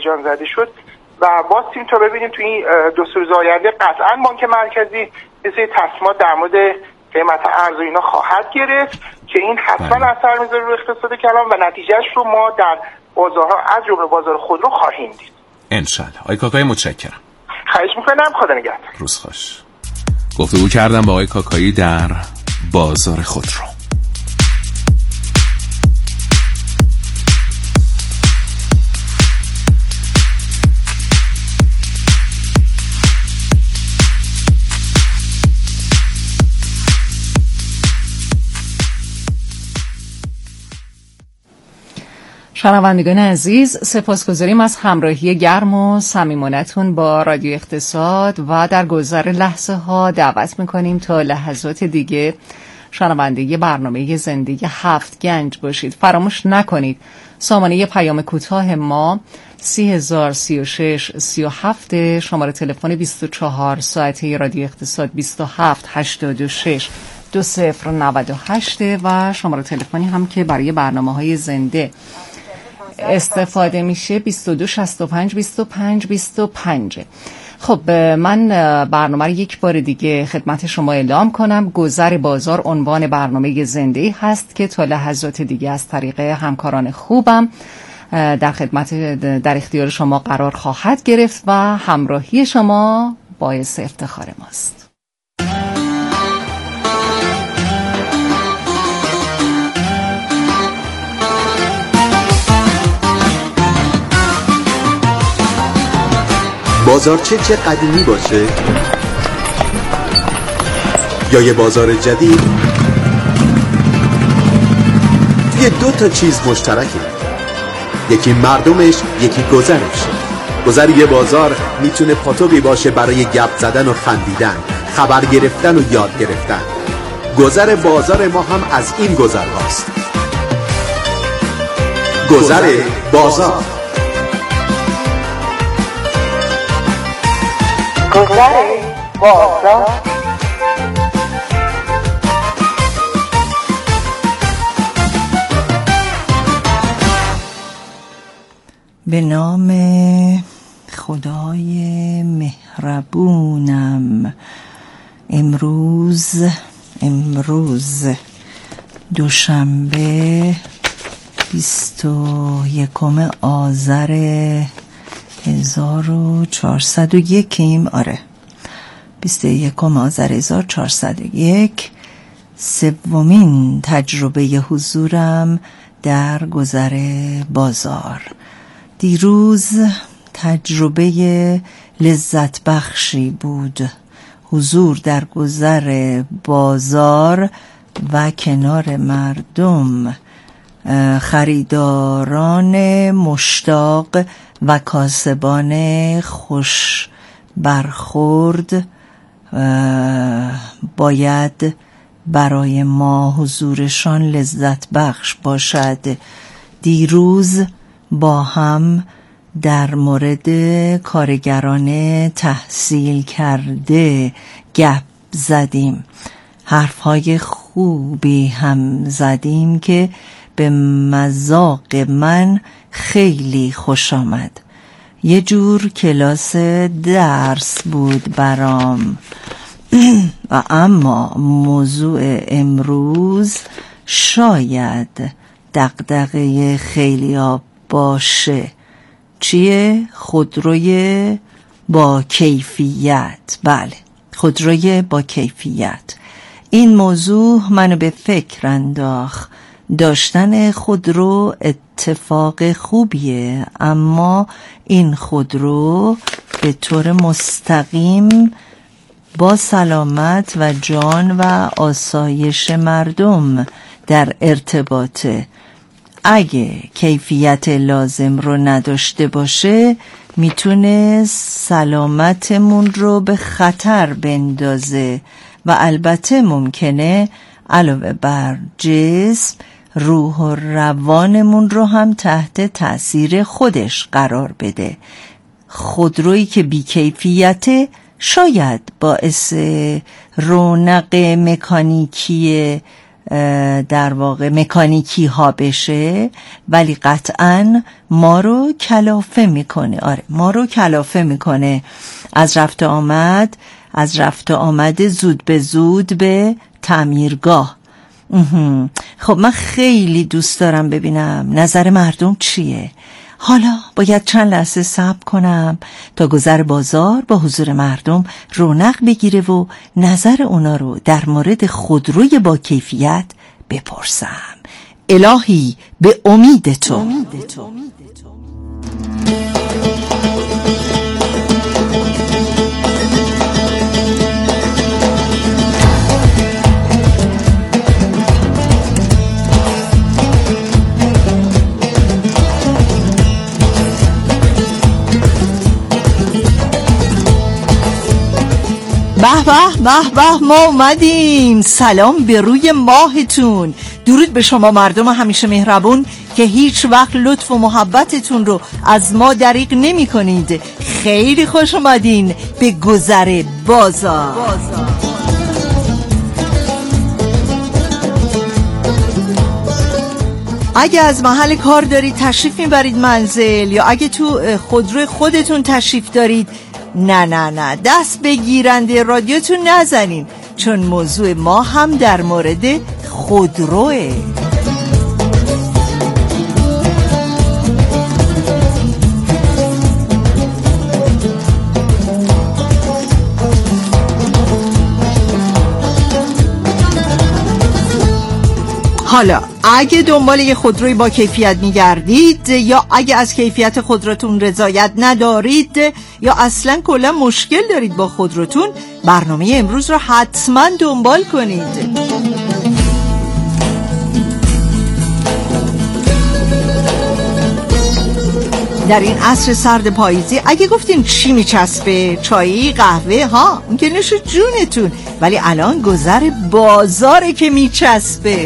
هیجان زده شد و واسیم تا ببینیم تو این 2 روز آینده قطعا بانک مرکزی یه تصمیمات در مورد قیمت ارز و اینا خواهد گرفت که این حتما اثر میذاره روی اقتصاد کلان و نتیجهش رو ما در بازارها از جمله بازار خودرو خواهیم دید انشالله. آقای کاکایی متشکرم. خواهش میکنم. خدا نگهدار. روز خوش. گفتگو کردم با آقای کاکایی در بازار خودرو. شنوندگان عزیز، سپاسگزاریم از همراهی گرم و صمیمانه‌تون با رادیو اقتصاد و در گذر لحظه ها دعوت میکنیم تا لحظات دیگه شنونده برنامه زندگی 7 گنج باشید. فراموش نکنید سامانه پیام کوتاه ما 3036 37، شماره تلفن 24 ساعته رادیو اقتصاد 27 86 2098 و شماره تلفنی هم که برای برنامه‌های زنده استفاده میشه 22 65 25 25. خب من برنامه رو یک بار دیگه خدمت شما اعلام کنم. گذر بازار عنوان برنامه زنده هست که تا لحظات دیگه از طریق همکاران خوبم در خدمت در اختیار شما قرار خواهد گرفت و همراهی شما باعث افتخار ماست. بازار چه قدیمی باشه یا یه بازار جدید، یه 2 چیز مشترکه، یکی مردمش، یکی گذرش. گذر یه بازار میتونه پاتوقی باشه برای گپ زدن و خندیدن، خبر گرفتن و یاد گرفتن. گذر بازار ما هم از این گذر هاست. گذر بازار. گذر بازار. به نام خدای مهربونم. امروز دوشنبه 21 آذر 1401. آره 21 آذر 1401. سومین تجربه حضورم در گذر بازار. دیروز تجربه لذت بخشی بود. حضور در گذر بازار و کنار مردم، خریداران مشتاق و کاسبان خوش برخورد. باید برای ما حضورشان لذت بخش باشد. دیروز با هم در مورد کارگران تحصیل کرده گپ زدیم. حرفهای خوبی هم زدیم که به مذاق من خیلی خوش آمد. یه جور کلاس درس بود برام. و اما موضوع امروز شاید دغدغه خیلیا باشه. چیه؟ خودروی با کیفیت. بله، خودروی با کیفیت. این موضوع منو به فکر انداخت. داشتن خودرو اتفاق خوبیه، اما این خودرو به طور مستقیم با سلامت و جان و آسایش مردم در ارتباطه. اگه کیفیت لازم رو نداشته باشه میتونه سلامتمون رو به خطر بندازه و البته ممکنه علاوه بر جسم، روح و روانمون رو هم تحت تأثیر خودش قرار بده. خودرویی که بی‌کیفیته شاید باعث رونق مکانیکی در واقع مکانیکی ها بشه، ولی قطعاً ما رو کلافه میکنه. آره، ما رو کلافه میکنه. از رفت آمد زود به زود به تعمیرگاه. خب من خیلی دوست دارم ببینم نظر مردم چیه. حالا باید چند لحظه صبر کنم تا گذر بازار با حضور مردم رونق بگیره و نظر اونا رو در مورد خودروی با کیفیت بپرسم. الهی به امید تو. به ما اومدیم. سلام به روی ماهتون. درود به شما مردم همیشه مهربون که هیچ وقت لطف و محبتتون رو از ما دریغ نمی کنید. خیلی خوش اومدین به گذر بازار. اگه از محل کار دارید تشریف میبرید منزل، یا اگه تو خودرو خودتون تشریف دارید، نه دست به گیرنده رادیوتون نزنین، چون موضوع ما هم در مورد خودروه. حالا اگه دنبال یه خودروی با کیفیت میگردید، یا اگه از کیفیت خودروتون رضایت ندارید، یا اصلا کلا مشکل دارید با خودروتون، برنامه امروز رو حتما دنبال کنید. در این عصر سرد پاییزی اگه گفتین چی میچسبه، چایی، قهوه، ها اون که نوش جونتون، ولی الان گذر بازاره که میچسبه.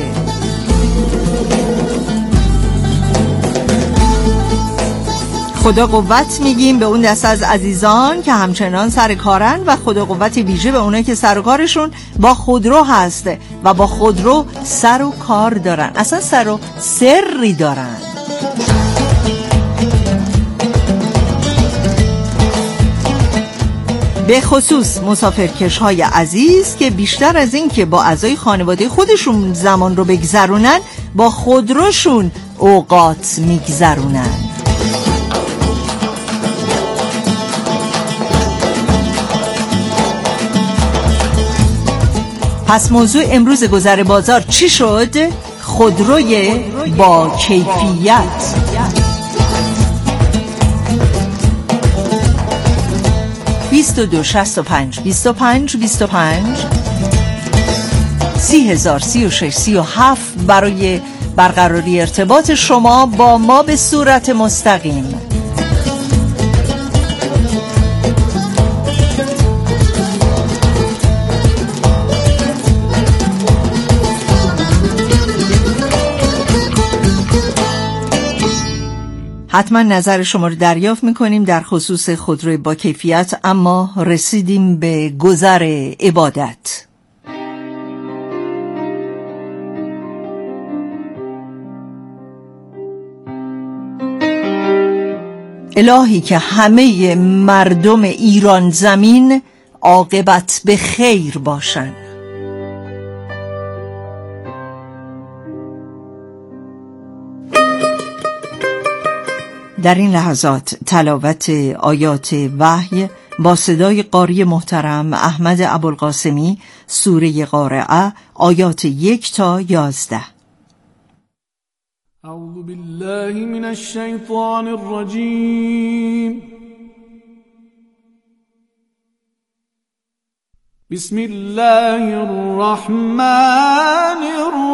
خدا قوت میگیم به اون دست از عزیزان که همچنان سر کارن، و خدا قوت ویژه به اونایی که سر و کارشون با خودرو هست و با خودرو سر و کار دارن، اصلا سر و سری دارن. به خصوص مسافرکش های عزیز که بیشتر از این که با اعضای خانواده خودشون زمان رو بگذرونن، با خودروشون اوقات میگذرونن. پس موضوع امروز گذر بازار چی شد؟ خودروی با کیفیت. (22 65 25 25) 30,000 36 37 برای برقراری ارتباط شما با ما به صورت مستقیم. حتما نظر شما رو دریافت میکنیم در خصوص خودروی با کیفیت. اما رسیدیم به گذر عبادت. الهی که همه مردم ایران زمین عاقبت به خیر باشن. در این لحظات تلاوت آیات وحی با صدای قاری محترم احمد ابوالقاسمی، سوره قارعه، آیات 1 تا 11. اعوذ بالله من الشیطان الرجیم. بسم الله الرحمن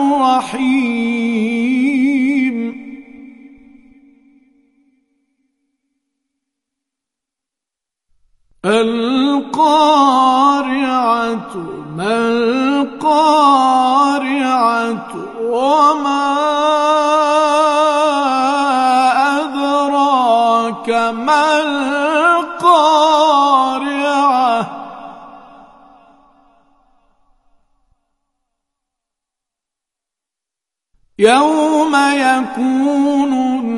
الرحیم. القارعة ما القارعة وما أدراك ما القارعة يوم يكون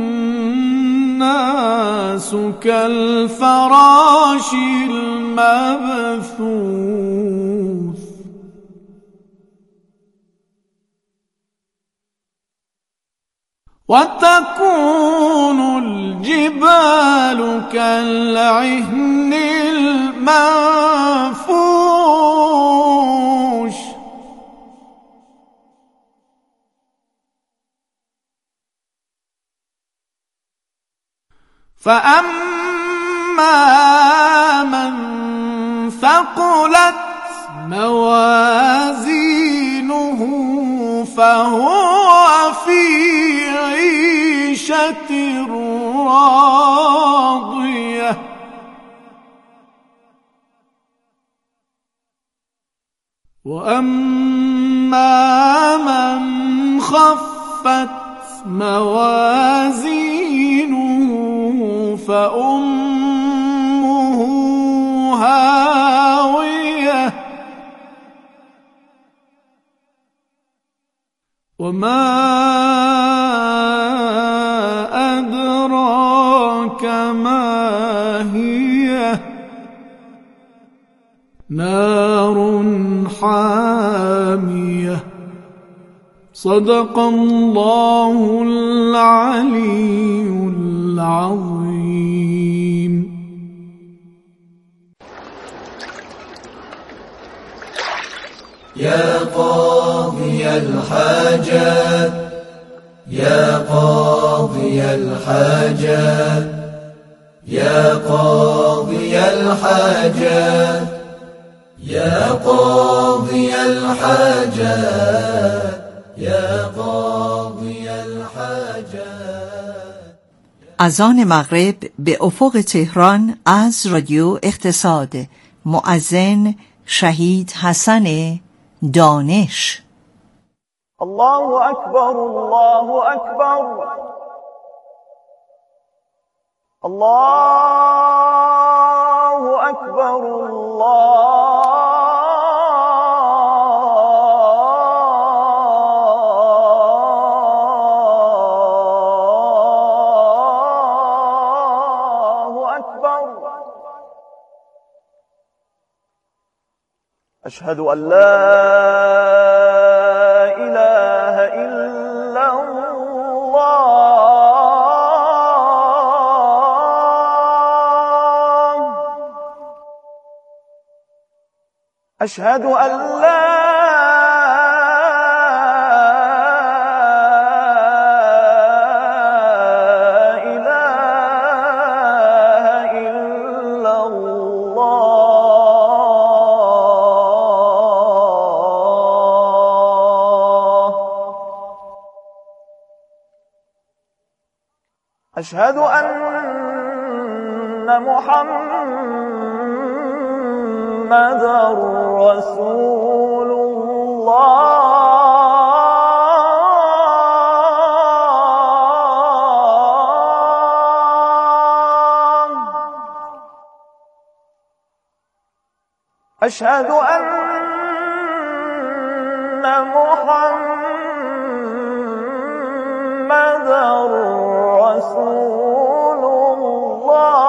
الناس كالفراش المبثوث وتكون الجبال كالعهن المنفوش فأما من ثقلت موازينه فهو في عيشة راضية وأما من خفت موازينه فأمه هاوية وما أدراك ما هي نار حامية صدق الله العلي العظيم. يا قاضي الحاجات يا قاضي الحاجات يا قاضي الحاجات يا قاضي الحاجات يا قاضي الحاجات. اذان مغرب به افق تهران از رادیو اقتصاد. مؤذن شهید حسن دانش. الله أكبر الله أكبر الله أكبر الله أكبر. أشهد أن لا إله إلا الله. أشهد أن لا إله إلا الله. أشهد أن محمدًا رسول الله. أشهد أن محمدًا رسول الله.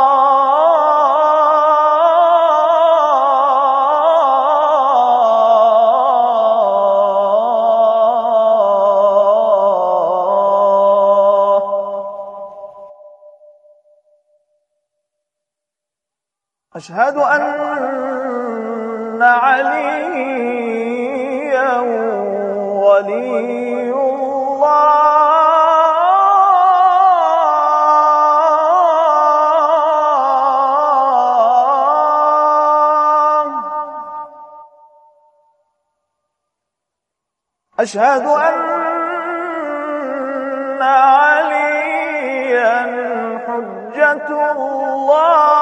أشهد أن عليا ولي الله. أشهد أن عليا حجة الله.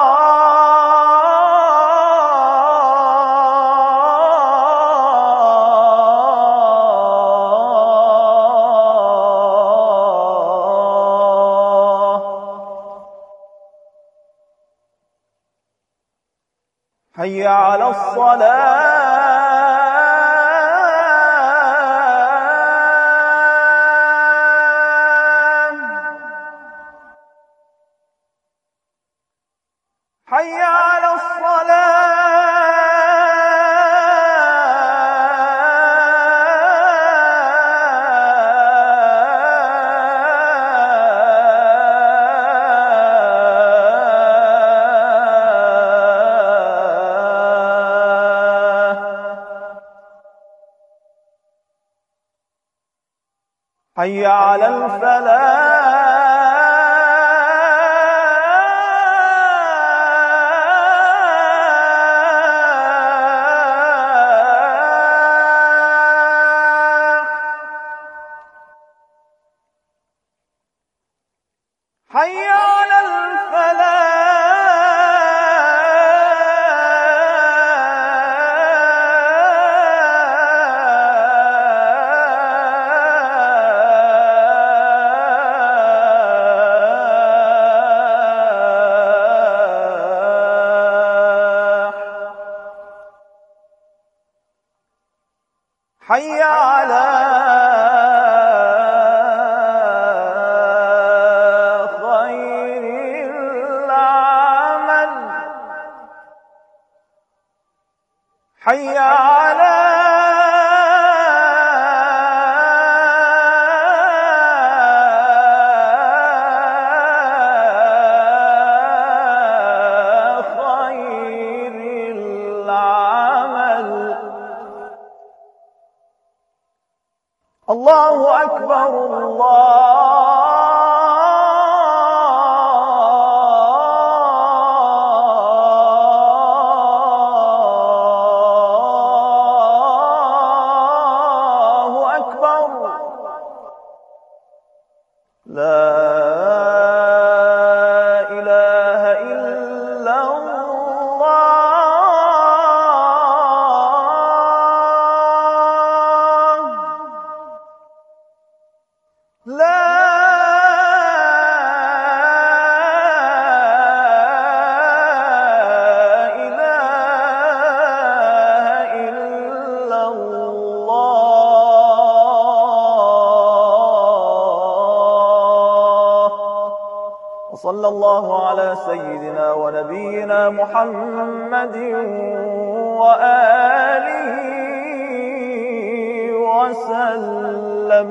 حي على الصلاة. حي على حي على الفلاح حي على حي على خير العمل حي على خير العمل الله أكبر الله أكبر لا إله إلا الله لا إله إلا الله وصلى الله على سيدنا ونبينا محمد وآله وسلم.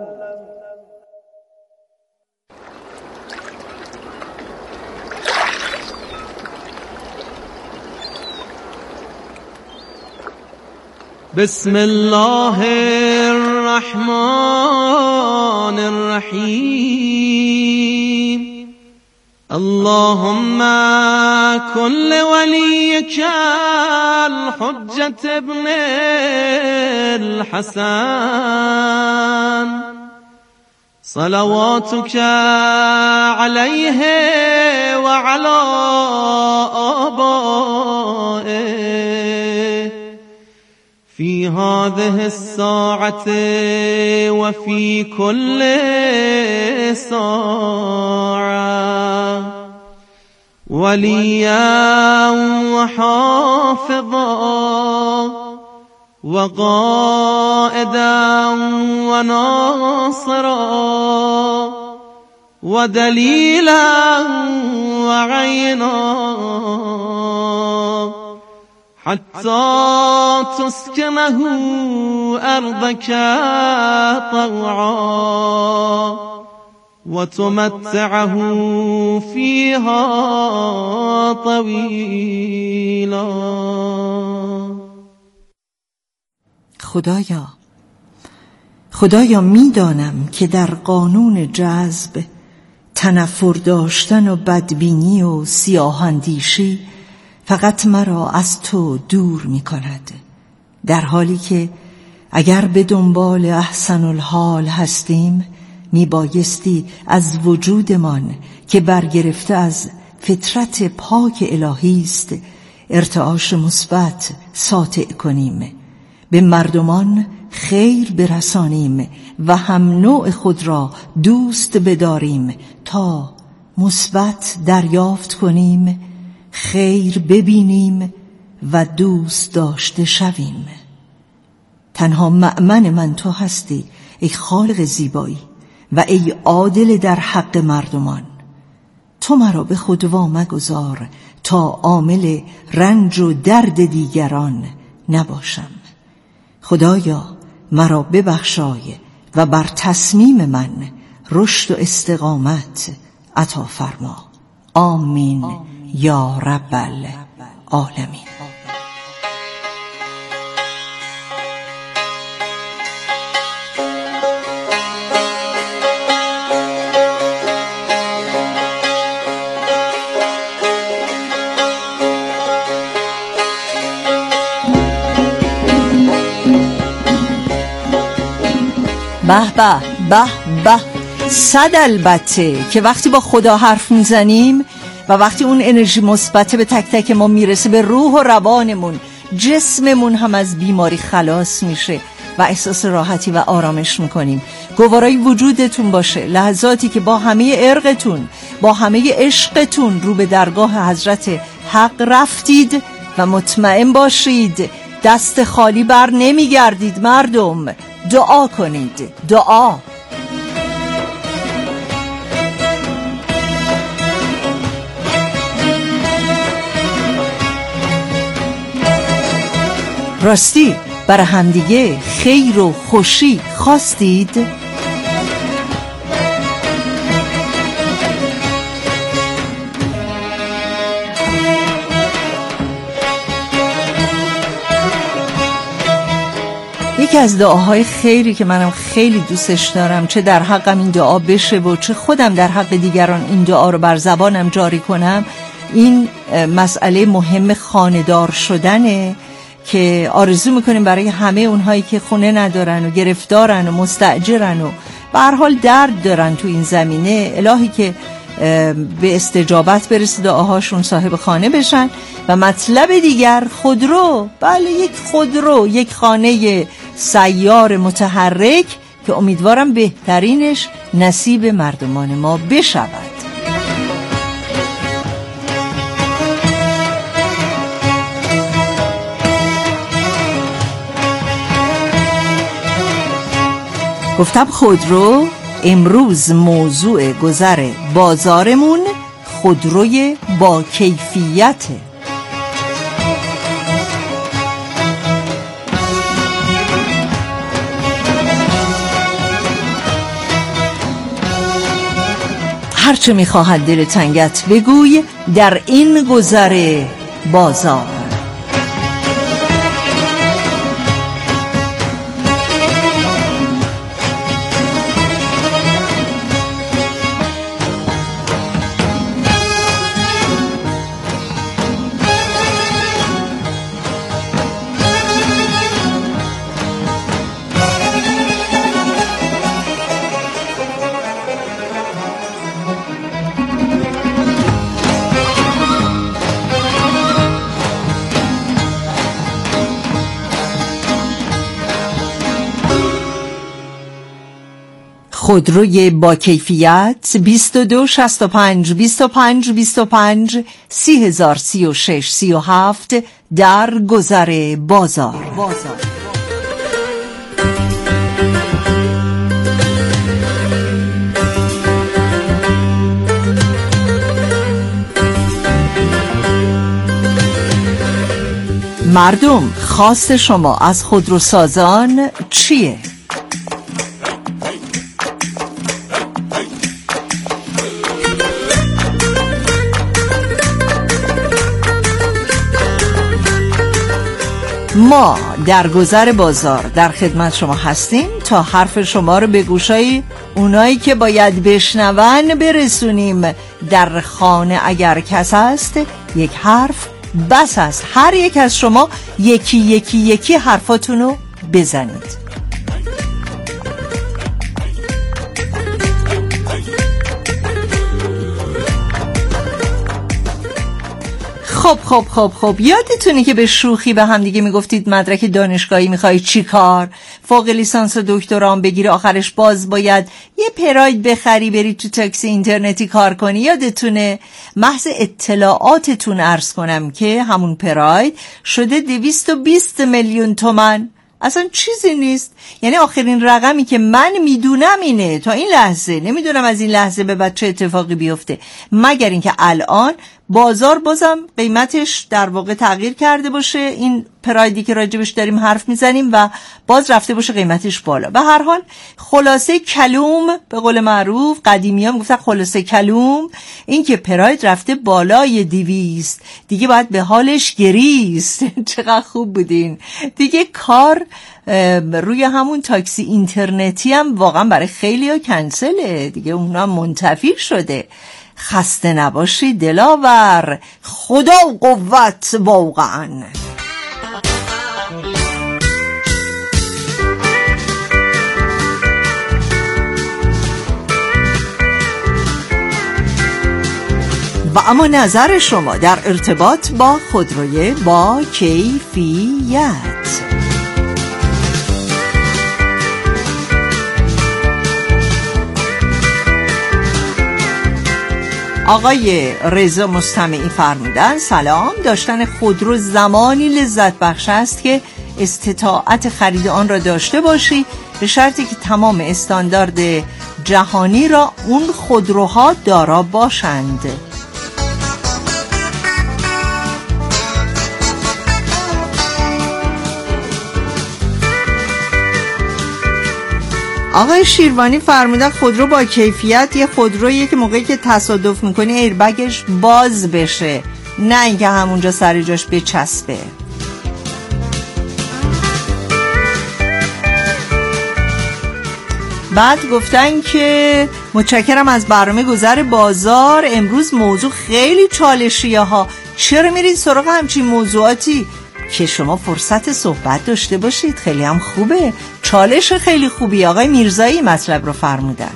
بسم الله الرحمن الرحيم اللهم كن لوليك الحجة ابن الحسن صلواتك عليه وعلى آبائه في هذه الساعة وفي كل ساعة وليا وحافظا وقائدا وناصرا ودليلا وعينا حتى تسكنه أرضك طوعا وتمتعه فيها طويلا. خدایا میدانم که در قانون جذب تنفر داشتن و بدبینی و سیاه‌اندیشی فقط مرا از تو دور می کند، در حالی که اگر به دنبال احسن الحال هستیم می بایستی از وجودمان که برگرفته از فطرت پاک الهی است ارتعاش مثبت ساطع کنیم، به مردمان خیر برسانیم و هم نوع خود را دوست بداریم تا مثبت دریافت کنیم، خیر ببینیم و دوست داشته شویم. تنها مأمن من تو هستی ای خالق زیبایی و ای عادل در حق مردمان. تو مرا به خود وا مگذار تا عامل رنج و درد دیگران نباشم. خدایا مرا ببخشای و بر تصمیم من رشد و استقامت عطا فرما. آمین یا رب العالمین. به به به به. صد البته که وقتی با خدا حرف میزنیم و وقتی اون انرژی مثبت به تک تک ما میرسه به روح و روانمون، جسممون هم از بیماری خلاص میشه و احساس راحتی و آرامش میکنیم. گوارای وجودتون باشه لحظاتی که با همه ارقتون، با همه عشقتون رو به درگاه حضرت حق رفتید و مطمئن باشید دست خالی بر نمیگردید. مردم دعا کنید. دعا. راستی برای همدیگه خیر و خوشی خواستید؟ یکی از دعاهای خیری که منم خیلی دوستش دارم، چه در حقم این دعا بشه و چه خودم در حق دیگران این دعا رو بر زبانم جاری کنم، این مسئله مهم خانه‌دار شدنه که آرزو میکنیم برای همه اونهایی که خونه ندارن و گرفتارن و مستأجرن و به هر حال درد دارن تو این زمینه. الهی که به استجابت برسه دعاهاشون، صاحب خانه بشن. و مطلب دیگر خودرو. بله، یک خودرو، یک خانه سیار متحرک که امیدوارم بهترینش نصیب مردمان ما بشود. گفتم خودرو. امروز موضوع گذر بازارمون خودروی با کیفیته. هرچه میخواهد دل تنگت بگوی در این گذر بازار. خودروی با کیفیت 22 65 25 25 3036 37 در گذر بازار. مردم، خواست شما از خودروسازان چیه؟ ما در گذر بازار در خدمت شما هستیم تا حرف شما رو به گوشای اونایی که باید بشنون برسونیم. در خانه اگر کس هست یک حرف بس است. هر یک از شما یکی حرفاتونو بزنید. خب یادتونه که به شوخی به هم دیگه میگفتید مدرک دانشگاهی میخوای چی کار؟ فوق لیسانس و دکترا بگیری، آخرش باز باید یه پراید بخری بری تو تاکسی اینترنتی کار کنی. یادتونه؟ محض اطلاعاتتون عرض کنم که همون پراید شده 220 میلیون تومان. اصلا چیزی نیست. یعنی آخرین رقمی که من میدونم اینه تا این لحظه، نمیدونم از این لحظه به بعد چه اتفاقی بیفته، مگر اینکه الان بازار بازم قیمتش در واقع تغییر کرده باشه، این پرایدی که راجبش داریم حرف میزنیم و باز رفته باشه قیمتش بالا. به هر حال خلاصه کلوم، به قول معروف قدیمی ها میگفتن خلاصه کلوم، این که پراید رفته بالای 200 دیگه باید به حالش گریست. چقدر خوب بودین دیگه. کار روی همون تاکسی اینترنتی هم واقعا برای خیلی ها کنسله دیگه، اونا منتفی شده. خسته نباشی دلاور، خدا و قوت واقعا. و اما نظر شما در ارتباط با خودروی با کیفیت. آقای رضا مستمعی فرمودن سلام، داشتن خودرو زمانی لذت بخش است که استطاعت خرید آن را داشته باشی، به شرطی که تمام استاندارد جهانی را اون خودروها دارا باشند. آقای شیروانی فرمودن خودرو با کیفیت یه خودرویه که موقعی که تصادف میکنی ایربگش باز بشه، نه اینکه همونجا سر جاش بچسبه. بعد گفتن که متشکرم از برنامه گذر بازار، امروز موضوع خیلی چالشیه ها، چرا میرید سراغ همچین موضوعاتی که شما فرصت صحبت داشته باشید؟ خیلی هم خوبه، چالش خیلی خوبی. آقای میرزایی مطلب رو فرمودن.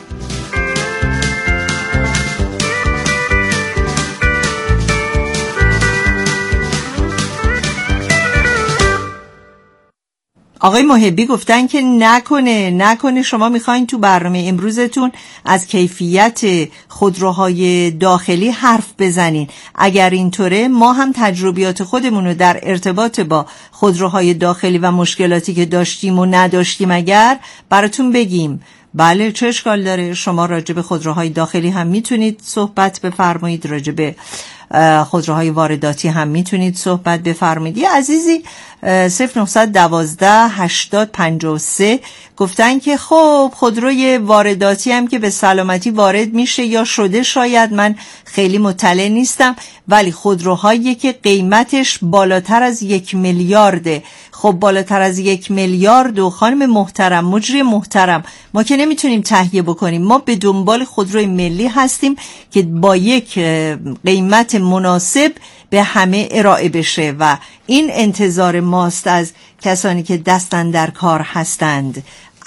آقای محبی گفتن که نکنه شما میخواین تو برنامه امروزتون از کیفیت خودروهای داخلی حرف بزنین. اگر اینطوره ما هم تجربیات خودمون رو در ارتباط با خودروهای داخلی و مشکلاتی که داشتیم و نداشتیم اگر براتون بگیم. بله چه اشکال داره، شما راجع به خودروهای داخلی هم میتونید صحبت بفرمایید، راجع به خودروهای وارداتی هم میتونید صحبت بفرمایید. یه عزیزی 0912-8053 گفتن که خب خودروی وارداتی هم که به سلامتی وارد میشه یا شده، شاید من خیلی مطلع نیستم، ولی خودروهایی که قیمتش بالاتر از 1 میلیارده. خب بالاتر از 1 میلیارد و خانم محترم، مجری محترم، ما که نمیتونیم تهیه بکنیم، ما به دنبال خودروی ملی هستیم که با یک قیمت مناسب به همه ارائه بشه و این انتظار ماست از کسانی که دستن در کار هستند.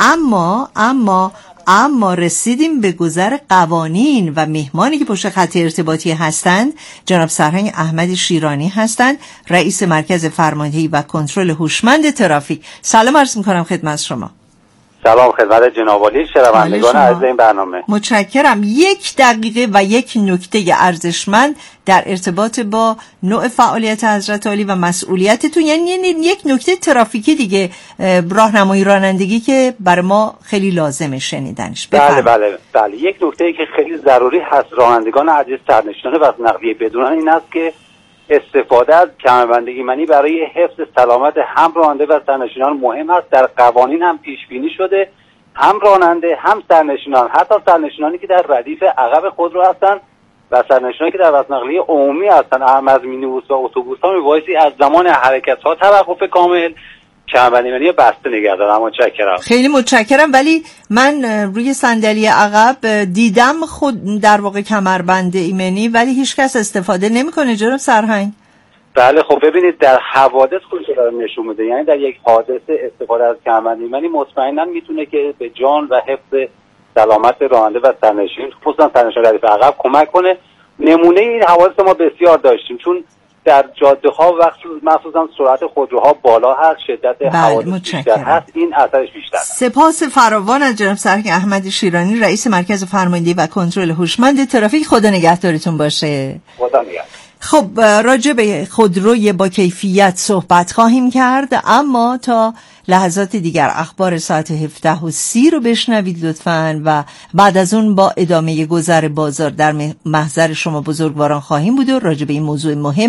اما رسیدیم به گذر قوانین و مهمانی که پشت خط ارتباطی هستند جناب سرهنگ احمد شیرانی هستند، رئیس مرکز فرماندهی و کنترل هوشمند ترافیک. سلام عرض می‌کنم خدمت شما. سلام خدمت جناب عالی، شنوندگان عزیز این برنامه. متشکرم. 1 دقیقه و یک نکته ارزشمند در ارتباط با نوع فعالیت حضرت عالی و مسئولیتتون، یعنی یک نکته ترافیکی دیگه، راهنمایی رانندگی که برای ما خیلی لازمه شنیدنش. بله. یک نکته که خیلی ضروری هست رانندگان عزیز سرنشینان بس نقلیه بدونن این است که استفاده از کمربند ایمنی برای حفظ سلامت هم راننده و سرنشینان مهم است. در قوانین هم پیش بینی شده هم راننده هم سرنشینان، حتی سرنشینانی که در ردیف عقب خودرو هستند و سرنشینانی که در بس نقلیه عمومی هستند، هم از مینیبوس و اتوبوس‌ها میبایستی از زمان حرکت‌ها توقف کامل کمربند ایمنی بسته نگه دارم. متشکرم. خیلی متشکرم. ولی من روی صندلی عقب دیدم خود در واقع کمربند ایمنی، ولی هیچ کس استفاده نمیکنه جناب سرهنگ. بله خب ببینید در حوادث خودش رو نشون میده، یعنی در یک حادثه استفاده از کمربند ایمنی مطمئنا میتونه که به جان و حفظ سلامت راننده و سرنشین، خصوصا سرنشین ردیف عقب کمک کنه. نمونه این حوادث ما بسیار داشتیم، چون در جاده ها وقت مخصوصا سرعت خودروها بالا هست، شدت حوادث بیشتر هست، این اثرش بیشتر. سپاس فراوان از جناب سرهنگ احمد شیرانی، رئیس مرکز فرماندهی و کنترل هوشمند ترافیک. خدا نگهدارتون باشه. خدا نگهدار. خب راجع به خودروی با کیفیت صحبت خواهیم کرد، اما تا لحظات دیگر اخبار ساعت 17:30 رو بشنوید لطفاً و بعد از اون با ادامه گذر بازار در محضر شما بزرگواران خواهیم بود و راجع به این موضوع مهم